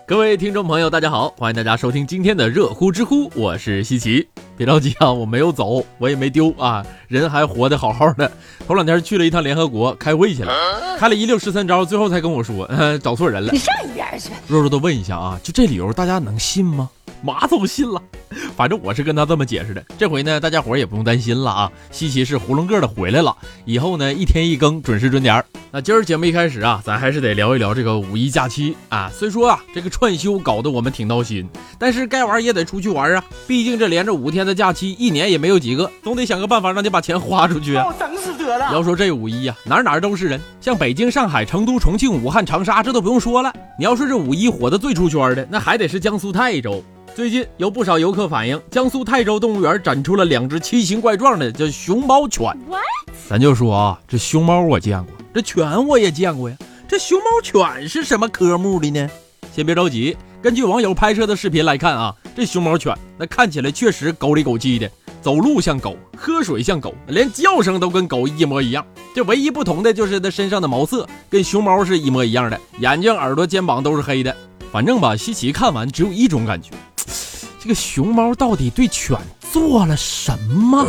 各位听众朋友大家好，欢迎大家收听今天的热乎知乎，我是西奇。别着急啊，我没有走，我也没丢啊，人还活得好好的。头两天去了一趟联合国开会去了，开了一溜13招，最后才跟我说找错人了。 你上一边去。 肉肉都问一下啊，就这理由大家能信吗？马总信了，反正我是跟他这么解释的。这回呢，大家伙也不用担心了啊，西奇是囫囵个的回来了，以后呢一天一更，准时准点。那今儿节目一开始啊，咱还是得聊一聊这个五一假期啊。虽说啊这个串休搞得我们挺闹心，但是该玩也得出去玩啊，毕竟这连着5天的假期，一年也没有几个，总得想个办法让你把钱花出去啊。 整死得了。 要说这五一啊，哪哪都是人，像北京、上海、成都、重庆、武汉、长沙，这都不用说了。你要说这五一火得最出圈的，那还得是江苏泰州。最近有不少游客反映，江苏泰州动物园展出了2只奇形怪状的叫熊猫犬。咱就说啊，这熊猫我见过，这犬我也见过呀，这熊猫犬是什么科目的呢？先别着急，根据网友拍摄的视频来看啊，这熊猫犬那看起来确实狗里狗气的，走路像狗，喝水像狗，连叫声都跟狗一模一样。这唯一不同的就是它身上的毛色跟熊猫是一模一样的，眼睛、耳朵、肩膀都是黑的。反正吧，西奇看完只有一种感觉，这个熊猫到底对犬做了什么？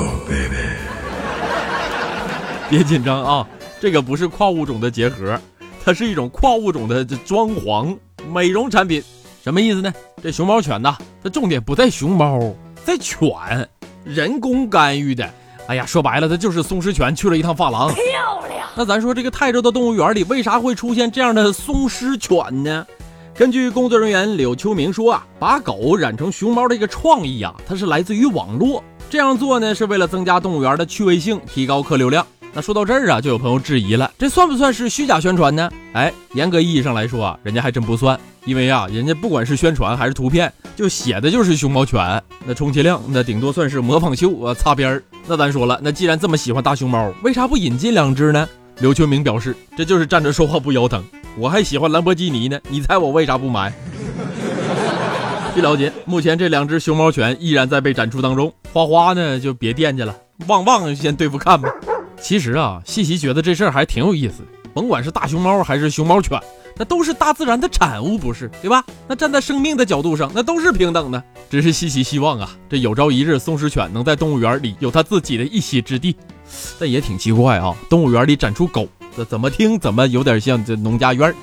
别紧张啊，这个不是跨物种的结合，它是一种跨物种的装潢美容产品。什么意思呢？这熊猫犬呢，它重点不在熊猫，在犬，人工干预的。哎呀，说白了，它就是松狮犬去了一趟发廊。 漂亮。 那咱说这个泰州的动物园里为啥会出现这样的松狮犬呢？根据工作人员柳秋明说啊，把狗染成熊猫的一个创意啊，它是来自于网络。这样做呢，是为了增加动物园的趣味性，提高客流量。那说到这儿啊，就有朋友质疑了，这算不算是虚假宣传呢？哎，严格意义上来说啊，人家还真不算，因为啊，人家不管是宣传还是图片，就写的就是熊猫犬，那充其量那顶多算是模仿秀啊，擦边儿。那咱说了，那既然这么喜欢大熊猫，为啥不引进2只呢？刘秋明表示，这就是站着说话不腰疼，我还喜欢兰博基尼呢，你猜我为啥不买？据了解，目前这2只熊猫犬依然在被展出当中，花花呢就别惦记了，旺旺先对付看吧。其实啊，西西觉得这事儿还挺有意思，甭管是大熊猫还是熊猫犬，那都是大自然的产物，不是对吧？那站在生命的角度上，那都是平等的。只是西西希望啊，这有朝一日松狮犬能在动物园里有它自己的一席之地。但也挺奇怪啊，动物园里展出狗，这怎么听怎么有点像这农家院。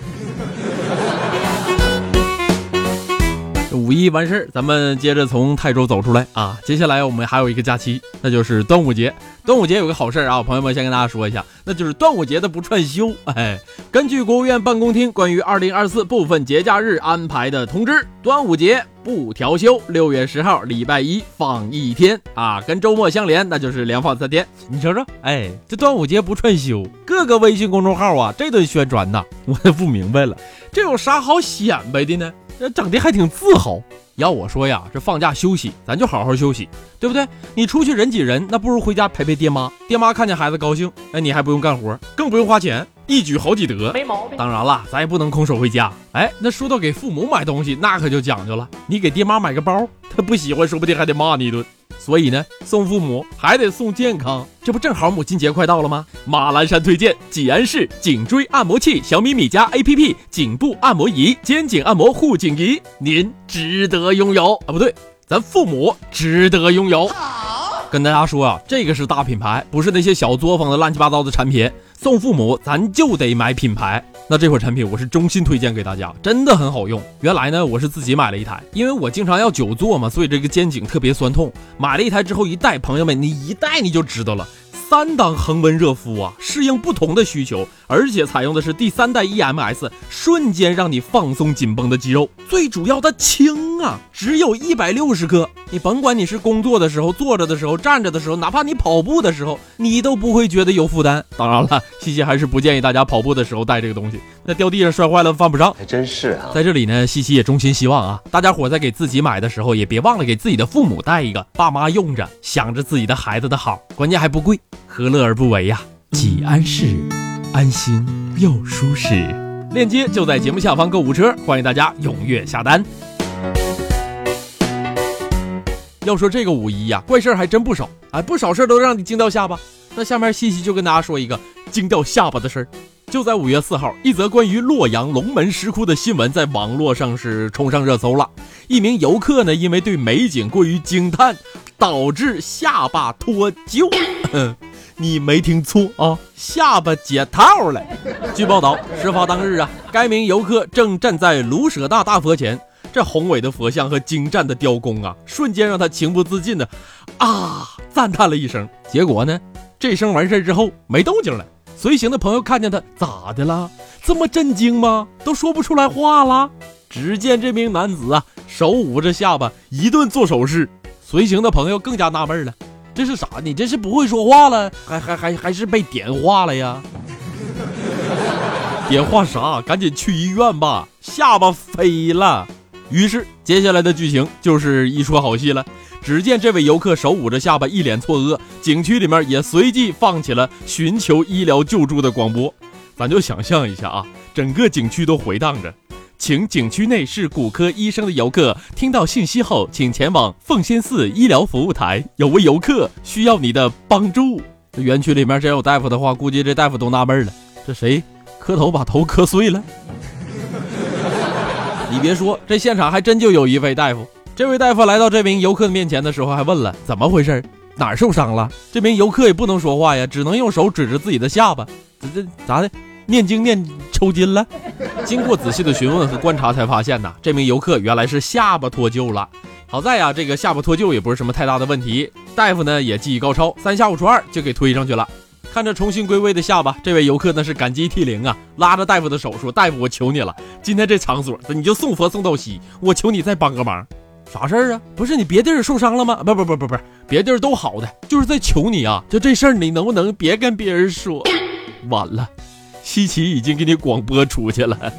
五一完事儿，咱们接着从泰州走出来啊。接下来我们还有一个假期，那就是端午节。端午节有个好事啊，朋友们先跟大家说一下，那就是端午节的不串休。哎，根据国务院办公厅关于2024部分节假日安排的通知，端午节不调休，6月10号礼拜一放1天啊，跟周末相连，那就是连放3天。你瞅瞅，哎，这端午节不串休，各个微信公众号啊这顿宣传呐，我也不明白了，这有啥好显摆的呢？这整的还挺自豪。要我说呀，这放假休息，咱就好好休息，对不对？你出去人挤人，那不如回家陪陪爹妈。爹妈看见孩子高兴，哎，你还不用干活，更不用花钱，一举好几得， 没毛病。 当然了，咱也不能空手回家。哎，那说到给父母买东西，那可就讲究了。你给爹妈买个包，他不喜欢，说不定还得骂你一顿。所以呢，送父母还得送健康，这不正好母亲节快到了吗？马栏山推荐济安市颈椎按摩器小米米家 APP 颈部按摩仪、肩颈按摩护颈仪，您值得拥有啊！不对，咱父母值得拥有。跟大家说啊，这个是大品牌，不是那些小作坊的乱七八糟的产品。送父母咱就得买品牌。那这款产品我是衷心推荐给大家，真的很好用。原来呢我是自己买了一台，因为我经常要久坐嘛，所以这个肩颈特别酸痛。买了一台之后一戴，朋友们你一戴你就知道了，3档恒温热敷啊，适应不同的需求，而且采用的是第3代 EMS， 瞬间让你放松紧绷的肌肉。最主要的轻啊，只有160克，你甭管你是工作的时候、坐着的时候、站着的时候，哪怕你跑步的时候，你都不会觉得有负担。当然了，西西还是不建议大家跑步的时候带这个东西，那掉地上摔坏了犯不上。 还真是啊。 在这里呢，西西也衷心希望啊，大家伙在给自己买的时候，也别忘了给自己的父母带一个，爸妈用着，想着自己的孩子的好，关键还不贵，何乐而不为呀？济安市，安心又舒适。链接就在节目下方购物车，欢迎大家踊跃下单。要说这个五一呀，怪事还真不少，哎，不少事都让你惊掉下巴。那下面西西就跟大家说一个惊掉下巴的事儿， 就在5月4号，一则关于洛阳龙门石窟的新闻在网络上是冲上热搜了。一名游客呢，因为对美景过于惊叹，导致下巴脱臼。你没听错啊，下巴解套了。据报道，事发当日啊，该名游客正站在卢舍大大佛前，这宏伟的佛像和精湛的雕工啊，瞬间让他情不自禁的赞叹了一声。结果呢，这声完事之后没动静了。随行的朋友看见他，咋的了？这么震惊吗？都说不出来话了。只见这名男子啊，手捂着下巴，一顿做手势。随行的朋友更加纳闷了，这是啥？你这是不会说话了，还是被点化了呀？点化啥？赶紧去医院吧，下巴飞了。于是接下来的剧情就是一出好戏了。只见这位游客手捂着下巴，一脸错愕，景区里面也随即放起了寻求医疗救助的广播。咱就想象一下啊，整个景区都回荡着，请景区内是骨科医生的游客听到信息后，请前往奉先寺医疗服务台，有位游客需要你的帮助。这园区里面真有大夫的话，估计这大夫都纳闷了，这谁磕头把头磕碎了？你别说，这现场还真就有一位大夫。这位大夫来到这名游客的面前的时候，还问了怎么回事，哪儿受伤了？这名游客也不能说话呀，只能用手指着自己的下巴，这咋的？念经念抽筋了？经过仔细的询问和观察，才发现呢，这名游客原来是下巴脱臼了。好在呀，这个下巴脱臼也不是什么太大的问题，大夫呢也技艺高超，3下5除2就给推上去了。看着重新归位的下巴，这位游客那是感激涕零啊，拉着大夫的手说：“大夫，我求你了，今天这场所你就送佛送到西，我求你再帮个忙。”啥事儿啊？不是你别地儿受伤了吗？不，别地儿都好的，就是在求你啊，就这事儿你能不能别跟别人说？晚了，西奇已经给你广播出去了。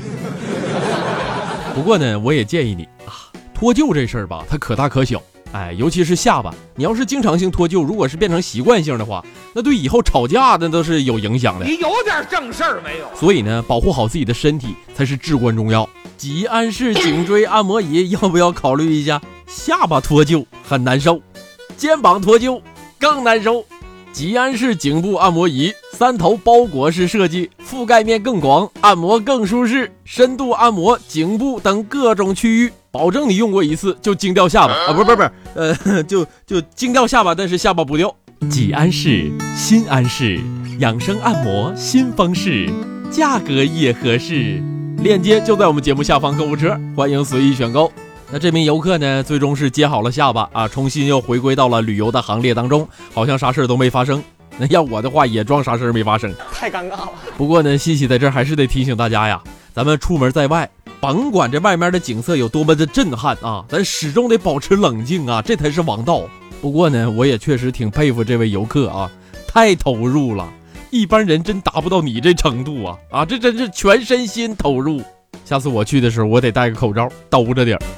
不过呢，我也建议你啊，脱臼这事儿吧，它可大可小。尤其是下巴，你要是经常性脱臼，如果是变成习惯性的话，那对以后吵架那都是有影响的。 你有点正事儿没有？ 所以呢，保护好自己的身体才是至关重要。吉安式颈椎按摩仪要不要考虑一下？下巴脱臼很难受，肩膀脱臼更难受。吉安式颈部按摩仪，3头包裹式设计，覆盖面更广，按摩更舒适，深度按摩颈部等各种区域，保证你用过一次就惊掉下巴啊！不是，就惊掉下巴，但是下巴不掉。吉安式、新安式养生按摩新方式，价格也合适。链接就在我们节目下方购物车，欢迎随意选购。那这名游客呢，最终是接好了下巴啊，重新又回归到了旅游的行列当中，好像啥事都没发生。那要我的话，也装啥事没发生， 太尴尬了。 不过呢，西西在这儿还是得提醒大家呀，咱们出门在外，甭管这外面的景色有多么的震撼啊，咱始终得保持冷静啊，这才是王道。不过呢，我也确实挺佩服这位游客啊，太投入了，一般人真达不到你这程度啊，这真是全身心投入。下次我去的时候，我得戴个口罩，兜着点。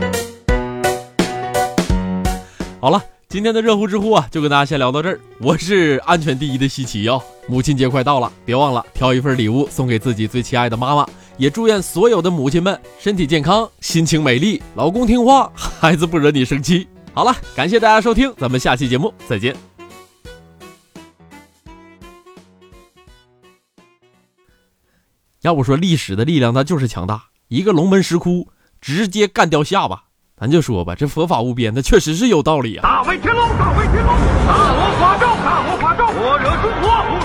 好了，今天的热乎知乎啊，就跟大家先聊到这儿。我是安全第一的西奇啊，母亲节快到了，别忘了挑一份礼物送给自己最亲爱的妈妈。也祝愿所有的母亲们身体健康，心情美丽，老公听话，孩子不惹你生气。好了，感谢大家收听，咱们下期节目再见。要不说历史的力量它就是强大，一个龙门石窟直接干掉下巴，咱就说吧，这佛法无边，它确实是有道理啊。 大威天龙，大威天龙，大罗法咒，大罗法咒，我惹诸佛。